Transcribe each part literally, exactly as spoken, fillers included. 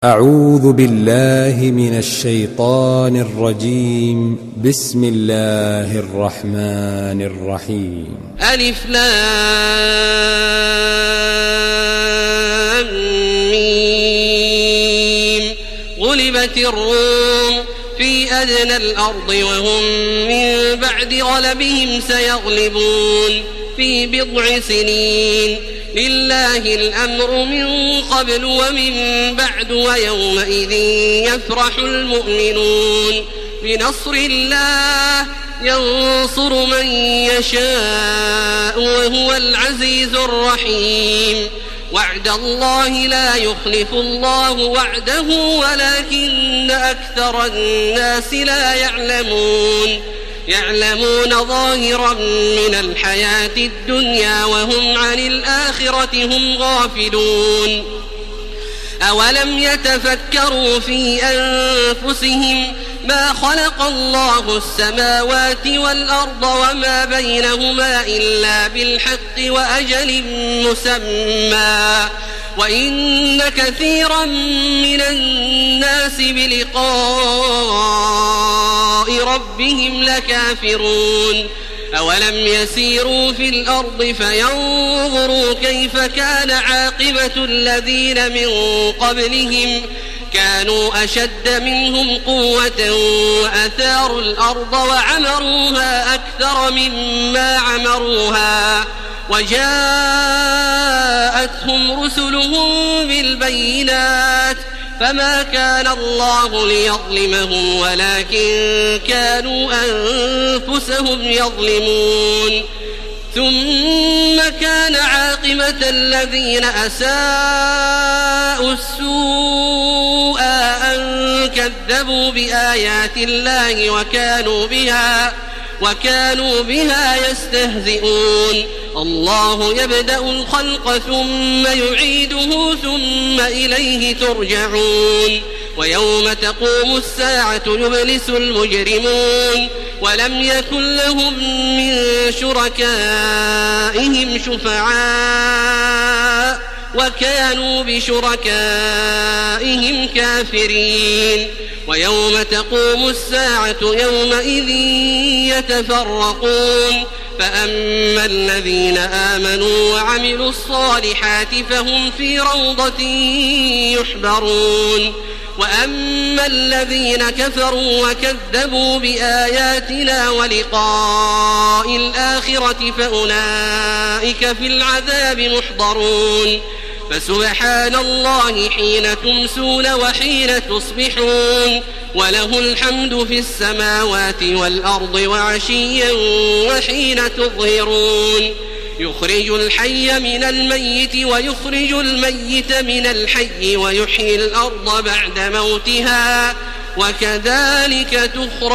أعوذ بالله من الشيطان الرجيم. بسم الله الرحمن الرحيم. ألف لام ميم. غلبت الروم في أدنى الأرض وهم من بعد غلبهم سيغلبون في بضع سنين. لله الأمر من قبل ومن بعد ويومئذ يفرح المؤمنون بنصر الله ينصر من يشاء وهو العزيز الرحيم. وعد الله لا يخلف الله وعده ولكن أكثر الناس لا يعلمون يعلمون ظاهرا من الحياة الدنيا وهم عن الآخرة هم غافلون. أولم يتفكروا في أنفسهم ما خلق الله السماوات والأرض وما بينهما إلا بالحق وأجل مسمى وإن كثيرا من الناس بلقاء ربهم لكافرون. أولم يسيروا في الأرض فينظروا كيف كان عاقبة الذين من قبلهم كانوا أشد منهم قوة وأثاروا الأرض وعمروها أكثر مما عمروها وجاءتهم رسلهم بالبينات فما كان الله ليظلمهم ولكن كانوا أنفسهم يظلمون. ثم كان عاقبة الذين أساءوا السوء أن كذبوا بآيات الله وكانوا بها وكانوا بها يستهزئون. الله يبدأ الخلق ثم يعيده ثم إليه ترجعون. ويوم تقوم الساعة يبلس المجرمون ولم يكن لهم من شركائهم شفعاء وكانوا بشركائهم كافرين. ويوم تقوم الساعة يومئذ يتفرقون فأما الذين آمنوا وعملوا الصالحات فهم في روضة يحبرون وأما الذين كفروا وكذبوا بآياتنا ولقاء الآخرة فأولئك في العذاب محضرون. فسبحان الله حين تمسون وحين تصبحون وله الحمد في السماوات والأرض وعشيا وحين تظهرون. يخرج الحي من الميت ويخرج الميت من الحي ويحيي الأرض بعد موتها وكذلك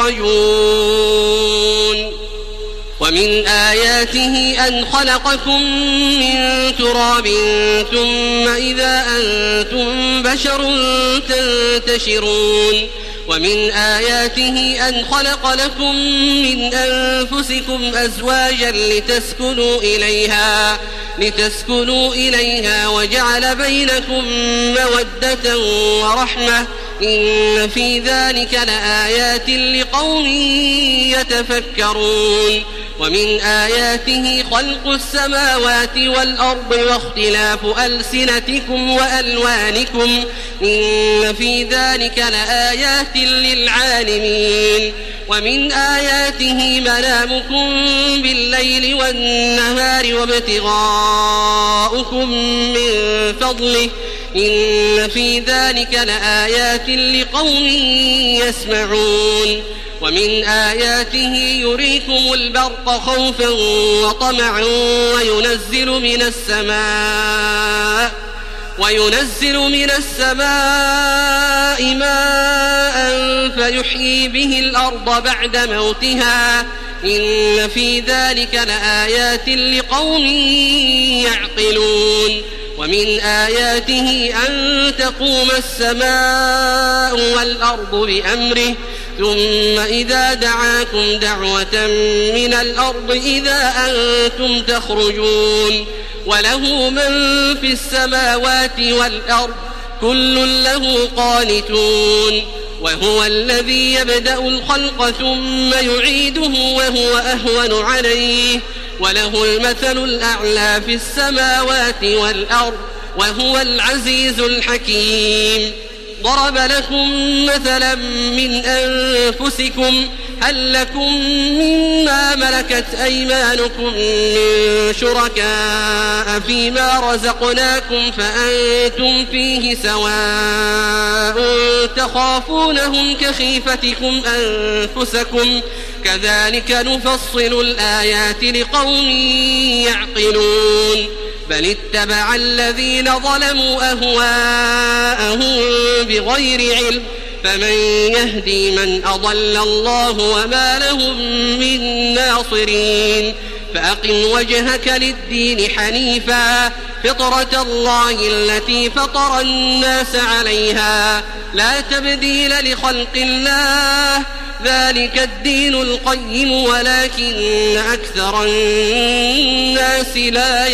تخرجون. ومن آياته أن خلقكم من تراب ثم إذا أنتم بشر تنتشرون. ومن آياته أن خلق لكم من أنفسكم أزواجا لتسكنوا إليها لتسكنوا إليها وجعل بينكم مودة ورحمة إن في ذلك لآيات لقوم يتفكرون. ومن آياته خلق السماوات والأرض واختلاف ألسنتكم وألوانكم إن في ذلك لآيات للعالمين. ومن آياته منامكم بالليل والنهار وابتغاؤكم من فضله إن في ذلك لآيات لقوم يسمعون. ومن آياته يريكم البرق خوفا وطمعا وينزل من السماء وينزل من السماء ماء فيحيي به الأرض بعد موتها إن في ذلك لآيات لقوم يعقلون. ومن آياته أن تقوم السماء والأرض بأمره ثم إذا دعاكم دعوة من الأرض إذا أنتم تخرجون وله من في السماوات والأرض كل له قانتون وهو الذي يبدأ الخلق ثم يعيده وهو أهون عليه وله المثل الأعلى في السماوات والأرض وهو العزيز الحكيم ضرب لكم مثلا من أنفسكم هل لكم مما ملكت أيمانكم من شركاء فيما رزقناكم فأنتم فيه سواء تخافونهم كخيفتكم أنفسكم كذلك نفصل الآيات لقوم يعقلون بل اتبع الذين ظلموا أهواءهم بغير علم فمن يهدي من أضل الله وما لهم من ناصرين فأقم وجهك للدين حنيفا فطرة الله التي فطر الناس عليها لا تبديل لخلق الله ذلك الدين القيم ولكن أكثر الناس لا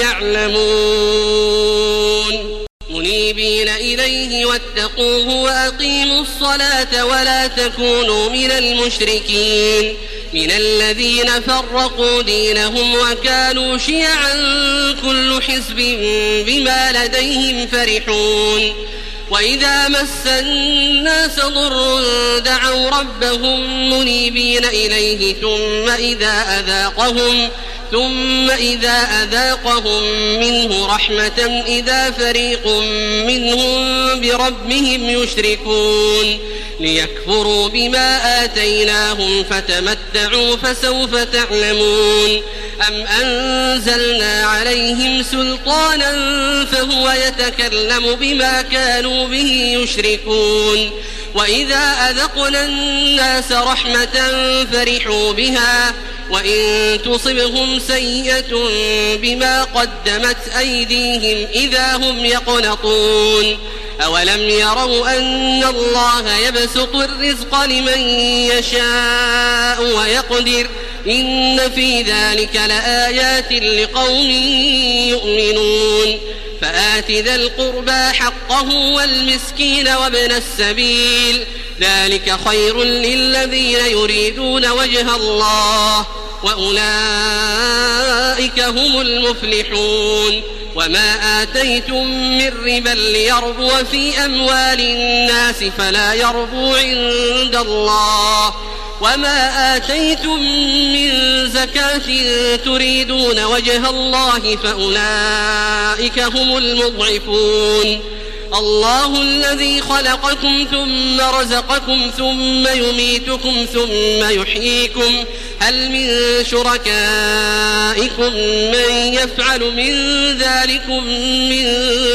يعلمون منيبين إليه واتقوه وأقيموا الصلاة ولا تكونوا من المشركين من الذين فرقوا دينهم وكانوا شيعا كل حزب بما لديهم فرحون وإذا مس الناس ضر دعوا ربهم منيبين إليه ثم إذا أذاقهم ثم إذا أذاقهم منه رحمة إذا فريق منهم بربهم يشركون ليكفروا بما آتيناهم فتمتعوا فسوف تعلمون أم أنزلنا عليهم سلطانا فهو يتكلم بما كانوا به يشركون وإذا أذقنا الناس رحمة فرحوا بها وإن تصبهم سيئة بما قدمت أيديهم إذا هم يقنطون أولم يروا أن الله يبسط الرزق لمن يشاء ويقدر إن في ذلك لآيات لقوم يؤمنون فآت ذا القربى حقه والمسكين وابن السبيل ذلك خير للذين يريدون وجه الله وأولئك هم المفلحون وما آتيتم من ربا ليربو في أموال الناس فلا يربو عند الله وما آتيتم من زكاة تريدون وجه الله فأولئك هم المضعفون الله الذي خلقكم ثم رزقكم ثم يميتكم ثم يحييكم هل من شركائكم من يفعل من ذلكم من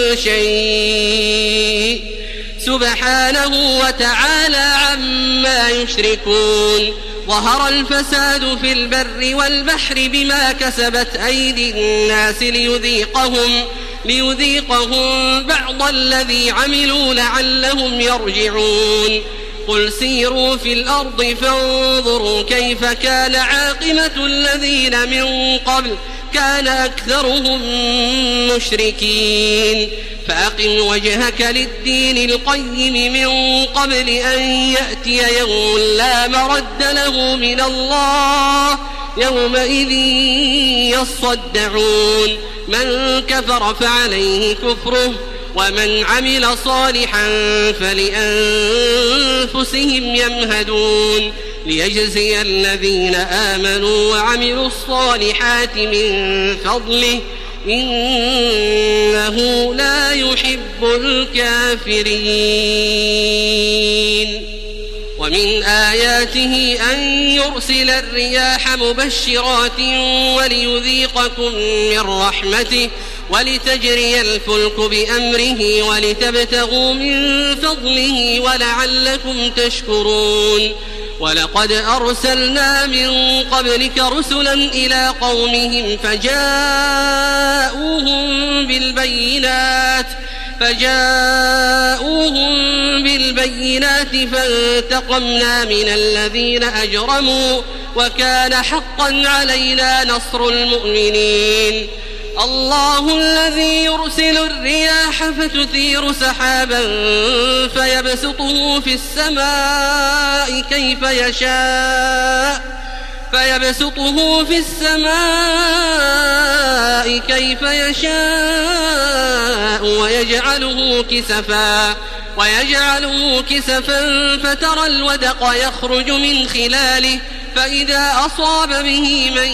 شيء سبحانه وتعالى عما يشركون ظهر الفساد في البر والبحر بما كسبت أيدي الناس ليذيقهم ليذيقهم بعض الذي عملوا لعلهم يرجعون قل سيروا في الأرض فانظروا كيف كان عاقبة الذين من قبل كان أكثرهم مشركين فأقم وجهك للدين القيم من قبل أن يأتي يوم لا مرد له من الله يومئذ يصدعون من كفر فعليه كفره ومن عمل صالحا فلأنفسهم يمهدون ليجزي الذين آمنوا وعملوا الصالحات من فضله إنه لا يحب الكافرين ومن آياته أن يرسل الرياح مبشرات وليذيقكم من رحمته ولتجري الفلك بأمره ولتبتغوا من فضله ولعلكم تشكرون ولقد أرسلنا من قبلك رسلا إلى قومهم فجاءوهم بالبينات فجاءوهم بالبينات فانتقمنا من الذين أجرموا وكان حقا علينا نصر المؤمنين الله الذي يرسل الرياح فتثير سحابا فيبسطه في السماء كيف يشاء فيبسطه في السماء كيف يشاء ويجعله كسفا ويجعله كسفا فترى الودق يخرج من خلاله فإذا أصاب به من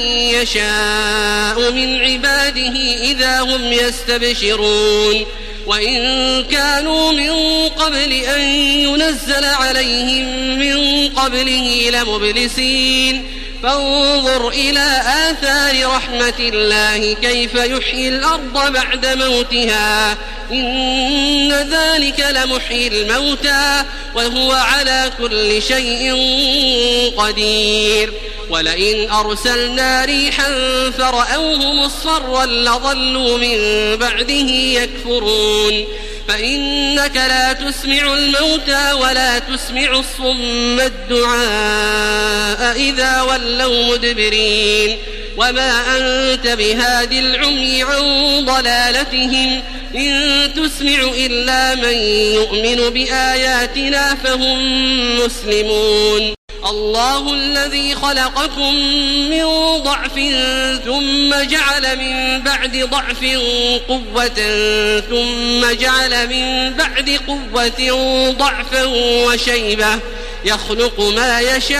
يشاء من عباده إذا هم يستبشرون وإن كانوا من قبل أن ينزل عليهم من قبله لمبلسين فانظر إلى آثار رحمة الله كيف يحيي الأرض بعد موتها إن ذلك لمحيي الموتى وهو على كل شيء قدير ولئن أرسلنا ريحا فرأوه مصفرا لظلوا من بعده يكفرون فإنك لا تسمع الموتى ولا تسمع الصم الدعاء إذا ولوا مدبرين وما أنت بهادي العمي عن ضلالتهم إن تسمع إلا من يؤمن بآياتنا فهم مسلمون الله الذي خلقكم من ضعف ثم جعل من بعد ضعف قوة ثم جعل من بعد قوة ضعفا وشيبة يخلق ما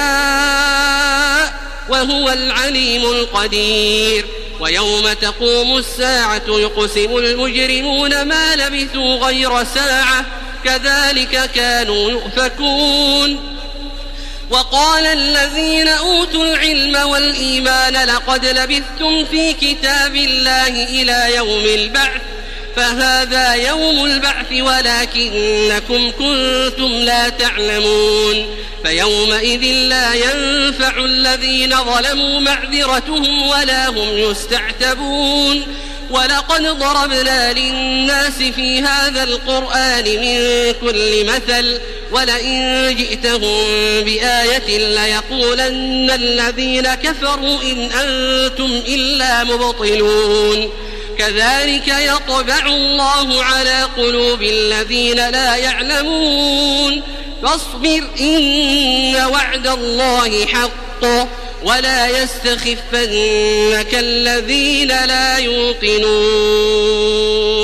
يشاء وهو العليم القدير ويوم تقوم الساعة يقسم المجرمون ما لبثوا غير ساعة كذلك كانوا يؤفكون وقال الذين أوتوا العلم والإيمان لقد لبثتم في كتاب الله إلى يوم البعث فهذا يوم البعث ولكنكم كنتم لا تعلمون فيومئذ لا ينفع الذين ظلموا معذرتهم ولا هم يستعتبون ولقد ضربنا للناس في هذا القرآن من كل مثل ولئن جئتهم بآية ليقولن الذين كفروا إن أنتم إلا مبطلون كذلك يطبع الله على قلوب الذين لا يعلمون فاصبر إن وعد الله حق ولا يستخفنك الذين لا يوقنون